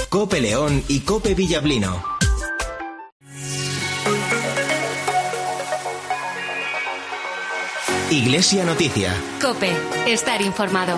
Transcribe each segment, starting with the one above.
COPE León y COPE Villablino. Iglesia Noticia. COPE. Estar informado.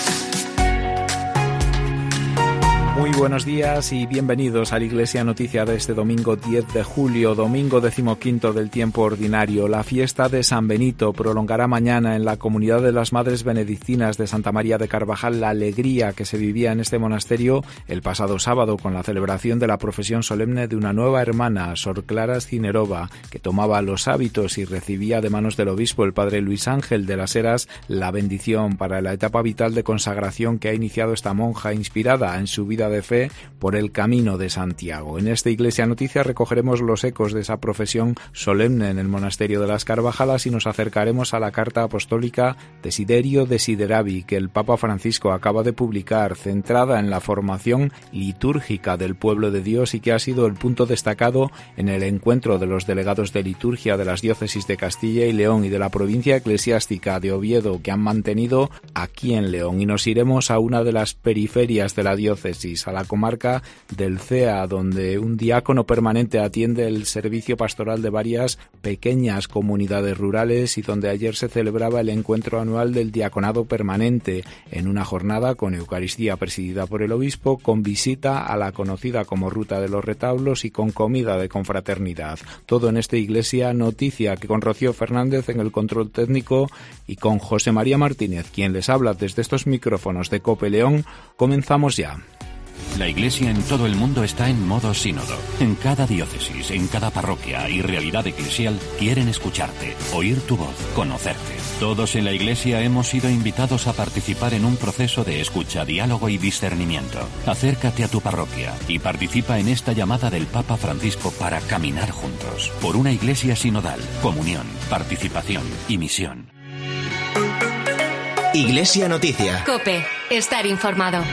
Muy buenos días y bienvenidos a la Iglesia Noticia de este domingo 10 de julio, domingo 15º del tiempo ordinario. La fiesta de San Benito prolongará mañana en la comunidad de las Madres Benedictinas de Santa María de Carvajal la alegría que se vivía en este monasterio el pasado sábado con la celebración de la profesión solemne de una nueva hermana, Sor Clara Scinerova, que tomaba los hábitos y recibía de manos del obispo, el padre Luis Ángel de las Heras, la bendición para la etapa vital de consagración que ha iniciado esta monja inspirada en su vida de fe por el Camino de Santiago. En esta Iglesia Noticia recogeremos los ecos de esa profesión solemne en el monasterio de las Carvajalas y nos acercaremos a la carta apostólica Desiderio Desideravi que el Papa Francisco acaba de publicar, centrada en la formación litúrgica del pueblo de Dios y que ha sido el punto destacado en el encuentro de los delegados de liturgia de las diócesis de Castilla y León y de la provincia eclesiástica de Oviedo que han mantenido aquí en León. Y nos iremos a una de las periferias de la diócesis, a la comarca del Cea, donde un diácono permanente atiende el servicio pastoral de varias pequeñas comunidades rurales y donde ayer se celebraba el encuentro anual del diaconado permanente, en una jornada con Eucaristía presidida por el obispo, con visita a la conocida como Ruta de los Retablos y con comida de confraternidad. Todo en esta Iglesia Noticia, que con Rocío Fernández en el control técnico y con José María Martínez, quien les habla desde estos micrófonos de COPE León, comenzamos ya. La Iglesia en todo el mundo está en modo sínodo. En cada diócesis, en cada parroquia y realidad eclesial quieren escucharte, oír tu voz, conocerte. Todos en la Iglesia hemos sido invitados a participar en un proceso de escucha, diálogo y discernimiento. Acércate a tu parroquia y participa en esta llamada del Papa Francisco para caminar juntos por una Iglesia sinodal, comunión, participación y misión. Iglesia Noticia. COPE. Estar informado.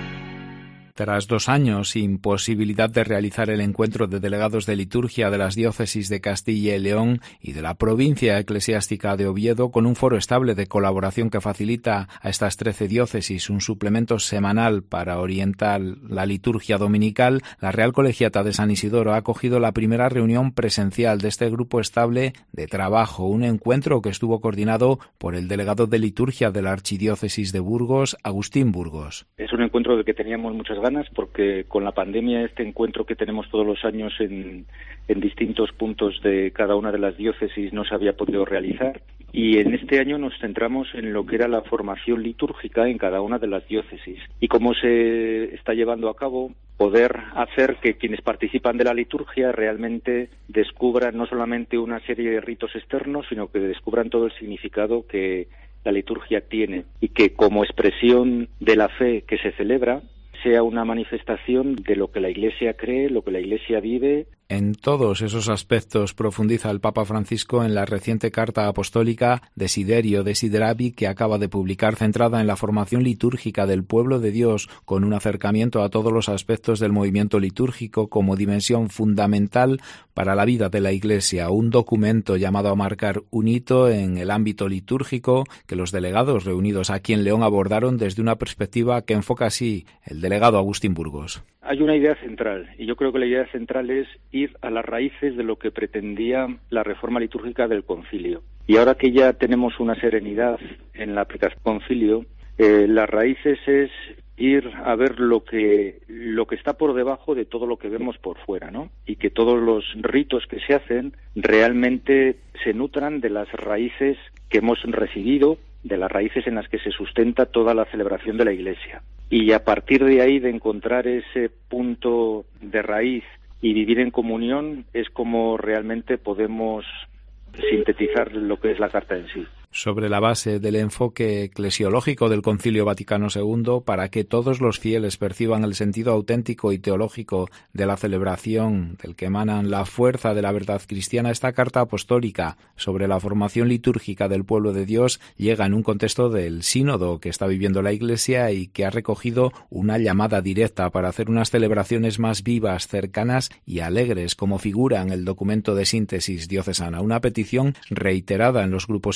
Tras 2 años sin posibilidad de realizar el encuentro de delegados de liturgia de las diócesis de Castilla y León y de la provincia eclesiástica de Oviedo, con un foro estable de colaboración que facilita a estas 13 diócesis un suplemento semanal para orientar la liturgia dominical, la Real Colegiata de San Isidoro ha acogido la primera reunión presencial de este grupo estable de trabajo, un encuentro que estuvo coordinado por el delegado de liturgia de la Archidiócesis de Burgos, Agustín Burgos. Es un encuentro del que teníamos muchas ganas porque con la pandemia este encuentro que tenemos todos los años en distintos puntos de cada una de las diócesis no se había podido realizar y en este año nos centramos en lo que era la formación litúrgica en cada una de las diócesis y cómo se está llevando a cabo, poder hacer que quienes participan de la liturgia realmente descubran no solamente una serie de ritos externos, sino que descubran todo el significado que la liturgia tiene y que como expresión de la fe que se celebra sea una manifestación de lo que la Iglesia cree, lo que la Iglesia vive. En todos esos aspectos profundiza el Papa Francisco en la reciente carta apostólica Desiderio Desideravi que acaba de publicar, centrada en la formación litúrgica del pueblo de Dios, con un acercamiento a todos los aspectos del movimiento litúrgico como dimensión fundamental para la vida de la Iglesia, un documento llamado a marcar un hito en el ámbito litúrgico que los delegados reunidos aquí en León abordaron desde una perspectiva que enfoca así el delegado Agustín Burgos. Hay una idea central, y yo creo que la idea central es ir a las raíces de lo que pretendía la reforma litúrgica del concilio. Y ahora que ya tenemos una serenidad en la aplicación del concilio, las raíces es ir a ver lo que está por debajo de todo lo que vemos por fuera, ¿no? Y que todos los ritos que se hacen realmente se nutran de las raíces que hemos recibido, de las raíces en las que se sustenta toda la celebración de la Iglesia. Y a partir de ahí, de encontrar ese punto de raíz y vivir en comunión, es como realmente podemos sintetizar lo que es la carta en sí. Sobre la base del enfoque eclesiológico del Concilio Vaticano II, para que todos los fieles perciban el sentido auténtico y teológico de la celebración, del que emanan la fuerza de la verdad cristiana, esta carta apostólica sobre la formación litúrgica del pueblo de Dios llega en un contexto del sínodo que está viviendo la Iglesia y que ha recogido una llamada directa para hacer unas celebraciones más vivas, cercanas y alegres, como figura en el documento de síntesis diocesana, una petición reiterada en los grupos sinodales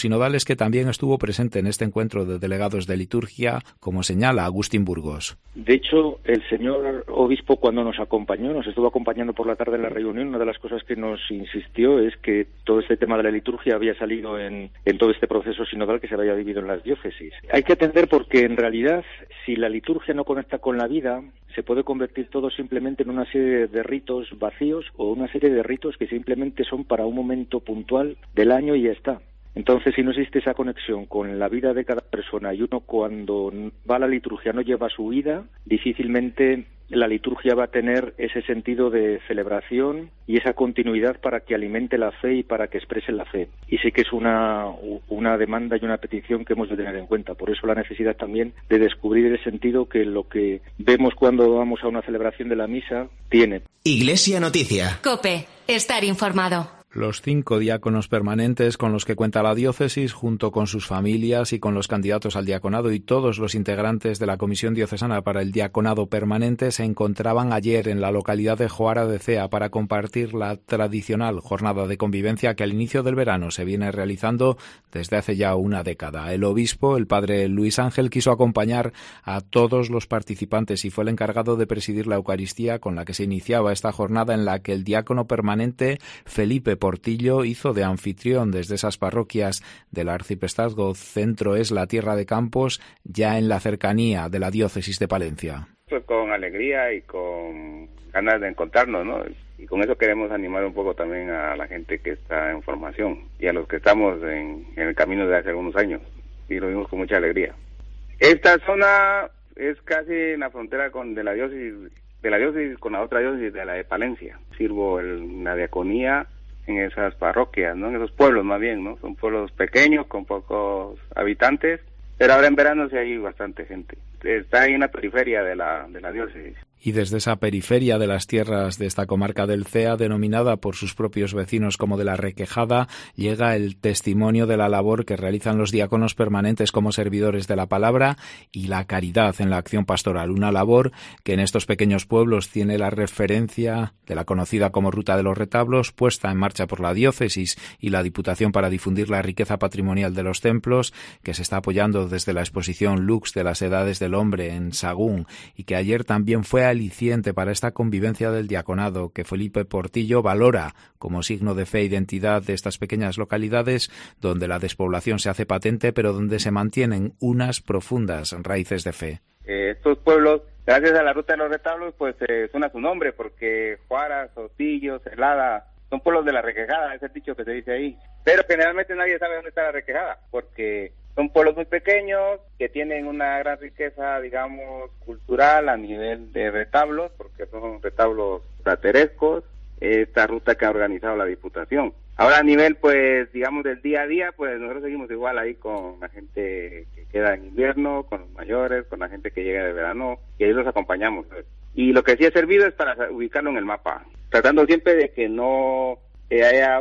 que también estuvo presente en este encuentro de delegados de liturgia, como señala Agustín Burgos. De hecho, el señor obispo, cuando nos acompañó, nos estuvo acompañando por la tarde en la reunión, una de las cosas que nos insistió es que todo este tema de la liturgia había salido en todo este proceso sinodal que se había vivido en las diócesis. Hay que atender porque, en realidad, si la liturgia no conecta con la vida, se puede convertir todo simplemente en una serie de ritos vacíos o una serie de ritos que simplemente son para un momento puntual del año y ya está. Entonces, si no existe esa conexión con la vida de cada persona y uno cuando va a la liturgia no lleva su vida, difícilmente la liturgia va a tener ese sentido de celebración y esa continuidad para que alimente la fe y para que exprese la fe. Y sí que es una demanda y una petición que hemos de tener en cuenta. Por eso la necesidad también de descubrir el sentido que lo que vemos cuando vamos a una celebración de la misa tiene. Iglesia Noticia. COPE. Estar informado. Los 5 diáconos permanentes con los que cuenta la diócesis, junto con sus familias y con los candidatos al diaconado y todos los integrantes de la Comisión Diocesana para el Diaconado Permanente, se encontraban ayer en la localidad de Joara de Cea para compartir la tradicional jornada de convivencia que al inicio del verano se viene realizando desde hace ya una década. El obispo, el padre Luis Ángel, quiso acompañar a todos los participantes y fue el encargado de presidir la Eucaristía con la que se iniciaba esta jornada, en la que el diácono permanente Felipe Portillo hizo de anfitrión desde esas parroquias del arciprestazgo. Centro es la Tierra de Campos, ya en la cercanía de la diócesis de Palencia. Pues con alegría y con ganas de encontrarnos, ¿no? Y con eso queremos animar un poco también a la gente que está en formación y a los que estamos en el camino de hace algunos años, y lo vimos con mucha alegría. Esta zona es casi en la frontera de la diócesis con la otra diócesis, de la de Palencia. Sirvo en la diaconía en esas parroquias, ¿no? En esos pueblos más bien, ¿no? Son pueblos pequeños con pocos habitantes, pero ahora en verano sí hay bastante gente. Está ahí en la periferia de la diócesis. Y desde esa periferia de las tierras de esta comarca del Cea, denominada por sus propios vecinos como de la Requejada, llega el testimonio de la labor que realizan los diáconos permanentes como servidores de la palabra y la caridad en la acción pastoral, una labor que en estos pequeños pueblos tiene la referencia de la conocida como Ruta de los Retablos, puesta en marcha por la diócesis y la Diputación para difundir la riqueza patrimonial de los templos, que se está apoyando desde la exposición Lux de las Edades del Hombre en Sagún, y que ayer también fue aliciente para esta convivencia del diaconado, que Felipe Portillo valora como signo de fe e identidad de estas pequeñas localidades donde la despoblación se hace patente, pero donde se mantienen unas profundas raíces de fe. Estos pueblos, gracias a la Ruta de los Retablos, pues suena su nombre, porque Joara, Sotillo, Celada, son pueblos de la Requejada, es el dicho que se dice ahí. Pero generalmente nadie sabe dónde está la Requejada, porque son pueblos muy pequeños que tienen una gran riqueza, digamos, cultural a nivel de retablos, porque son retablos platerescos, esta ruta que ha organizado la Diputación. Ahora a nivel, pues, digamos, del día a día, pues nosotros seguimos igual ahí con la gente que queda en invierno, con los mayores, con la gente que llega de verano, y ahí los acompañamos. Y lo que sí ha servido es para ubicarlo en el mapa, tratando siempre de que no haya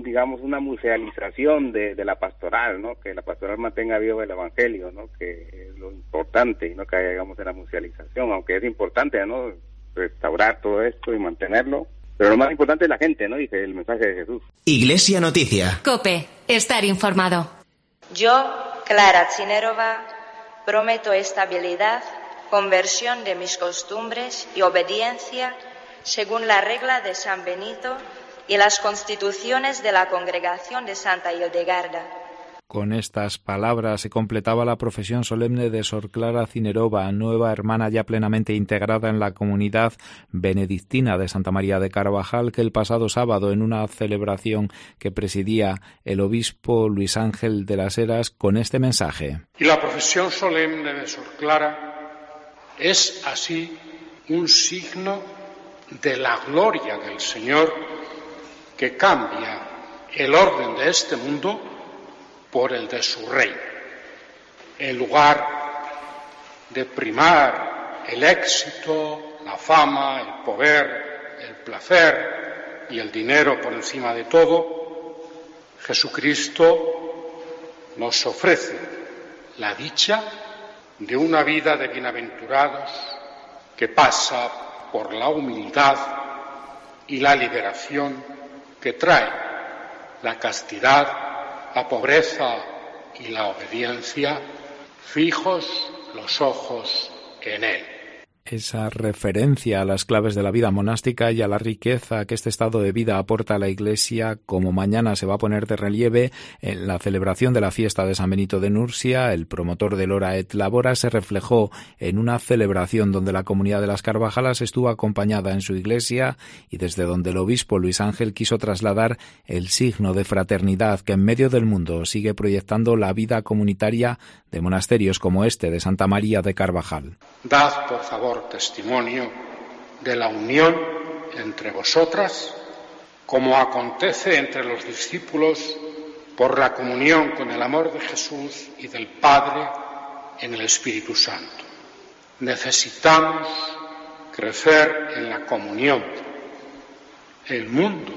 una musealización de la pastoral, ¿no? Que la pastoral mantenga vivo el evangelio, ¿no? Que es lo importante, y no que haya, digamos, una musealización, aunque es importante, ¿no? Restaurar todo esto y mantenerlo, pero lo más importante es la gente, ¿no? Dice el mensaje de Jesús. Iglesia Noticia. COPE. Estar informado. Yo, Clara Tsinerova, prometo estabilidad, conversión de mis costumbres y obediencia según la regla de San Benito y las constituciones de la Congregación de Santa Hildegarda. Con estas palabras se completaba la profesión solemne de Sor Clara Tsinerova, nueva hermana ya plenamente integrada en la comunidad benedictina de Santa María de Carvajal, que el pasado sábado, en una celebración que presidía el obispo Luis Ángel de las Heras, con este mensaje. Y la profesión solemne de Sor Clara es así un signo de la gloria del Señor, que cambia el orden de este mundo por el de su reino. En lugar de primar el éxito, la fama, el poder, el placer y el dinero por encima de todo, Jesucristo nos ofrece la dicha de una vida de bienaventurados que pasa por la humildad y la liberación que trae la castidad, la pobreza y la obediencia, fijos los ojos en Él. Esa referencia a las claves de la vida monástica y a la riqueza que este estado de vida aporta a la Iglesia, como mañana se va a poner de relieve en la celebración de la fiesta de San Benito de Nursia, el promotor del Ora et Labora, se reflejó en una celebración donde la comunidad de las Carvajalas estuvo acompañada en su iglesia y desde donde el obispo Luis Ángel quiso trasladar el signo de fraternidad que en medio del mundo sigue proyectando la vida comunitaria de monasterios como este de Santa María de Carvajal. Dad, por favor, testimonio de la unión entre vosotras, como acontece entre los discípulos por la comunión con el amor de Jesús y del Padre en el Espíritu Santo. Necesitamos crecer en la comunión. El mundo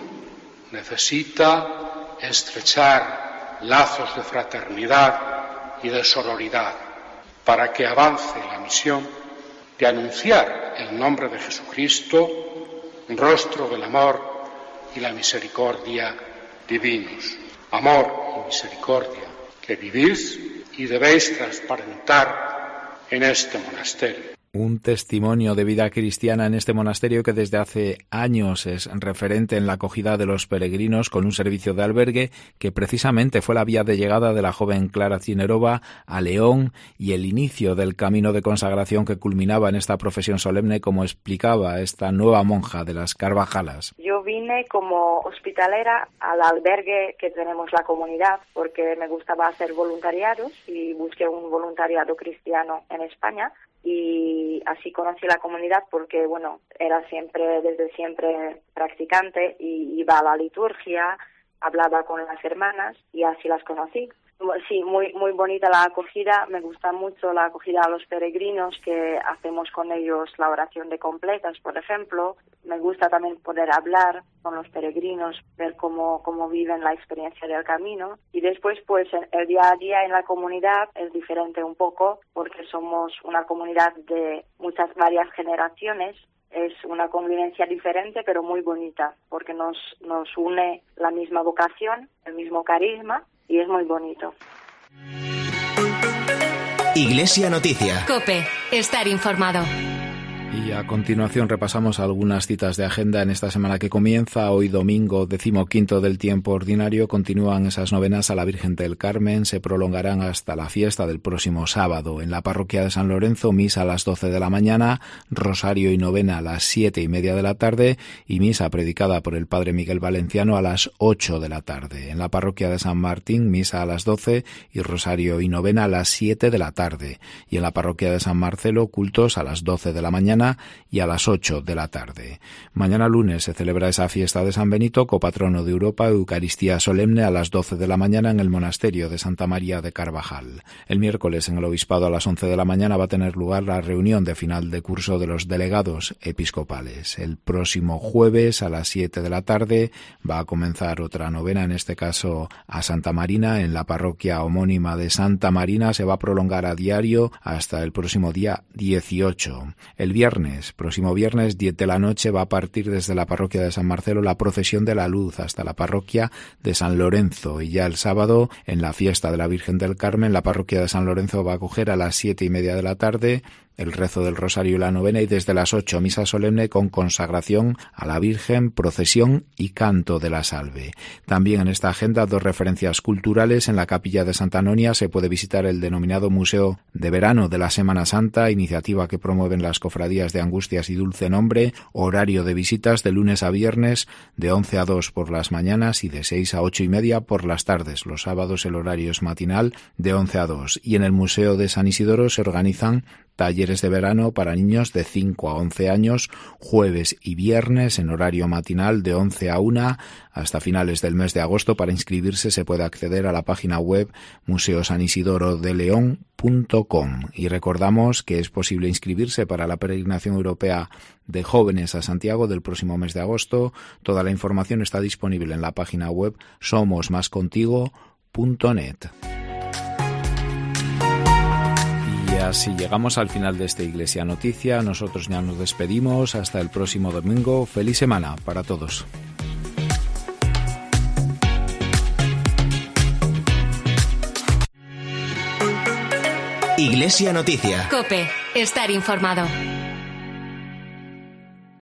necesita estrechar lazos de fraternidad y de sororidad para que avance la misión de anunciar el nombre de Jesucristo, rostro del amor y la misericordia divinos. Amor y misericordia que vivís y debéis transparentar en este monasterio. Un testimonio de vida cristiana en este monasterio que desde hace años es referente en la acogida de los peregrinos con un servicio de albergue que precisamente fue la vía de llegada de la joven Clara Cinerova a León y el inicio del camino de consagración que culminaba en esta profesión solemne, como explicaba esta nueva monja de las Carvajalas. Yo vine como hospitalera al albergue que tenemos la comunidad porque me gustaba hacer voluntariados y busqué un voluntariado cristiano en España. Y así conocí la comunidad porque, bueno, era desde siempre practicante y iba a la liturgia, hablaba con las hermanas y así las conocí. Sí, muy bonita la acogida, me gusta mucho la acogida a los peregrinos, que hacemos con ellos la oración de completas, por ejemplo. Me gusta también poder hablar con los peregrinos, ver cómo viven la experiencia del camino. Y después, pues, el día a día en la comunidad es diferente un poco, porque somos una comunidad de varias generaciones. Es una convivencia diferente, pero muy bonita, porque nos une la misma vocación, el mismo carisma, y es muy bonito. Iglesia Noticia. COPE. Estar informado. Y a continuación repasamos algunas citas de agenda en esta semana que comienza. Hoy domingo 15º del tiempo ordinario continúan esas novenas a la Virgen del Carmen. Se prolongarán hasta la fiesta del próximo sábado. En la parroquia de San Lorenzo, misa a las 12 de la mañana, rosario y novena a las 7:30 de la tarde y misa predicada por el padre Miguel Valenciano a las 8 de la tarde. En la parroquia de San Martín, misa a las 12 y rosario y novena a las 7 de la tarde. Y en la parroquia de San Marcelo, cultos a las 12 de la mañana y a las 8 de la tarde. Mañana lunes se celebra esa fiesta de San Benito, copatrono de Europa, Eucaristía solemne a las 12 de la mañana en el monasterio de Santa María de Carvajal. El miércoles en el obispado a las 11 de la mañana va a tener lugar la reunión de final de curso de los delegados episcopales. El próximo jueves a las 7 de la tarde va a comenzar otra novena, en este caso a Santa Marina, en la parroquia homónima de Santa Marina. Se va a prolongar a diario hasta el próximo día 18. El próximo viernes 10 de la noche va a partir desde la parroquia de San Marcelo la procesión de la luz hasta la parroquia de San Lorenzo, y ya el sábado en la fiesta de la Virgen del Carmen la parroquia de San Lorenzo va a acoger a las 7:30 de la tarde el rezo del rosario y la novena, y desde las 8 misa solemne con consagración a la Virgen, procesión y canto de la salve. También en esta agenda 2 referencias culturales. En la capilla de Santa Anonia se puede visitar el denominado Museo de Verano de la Semana Santa, iniciativa que promueven las cofradías de Angustias y Dulce Nombre. Horario de visitas de lunes a viernes de 11 a 2 por las mañanas y de 6 a 8:30 por las tardes. Los sábados el horario es matinal de 11 a 2. Y en el Museo de San Isidoro se organizan talleres de verano para niños de 5 a 11 años, jueves y viernes en horario matinal de 11 a 1 hasta finales del mes de agosto. Para inscribirse se puede acceder a la página web museosanisidoro.com. Y recordamos que es posible inscribirse para la peregrinación europea de jóvenes a Santiago del próximo mes de agosto. Toda la información está disponible en la página web somosmascontigo.net. Y así llegamos al final de esta Iglesia Noticia. Nosotros ya nos despedimos. Hasta el próximo domingo. Feliz semana para todos. Iglesia Noticia. COPE. Estar informado.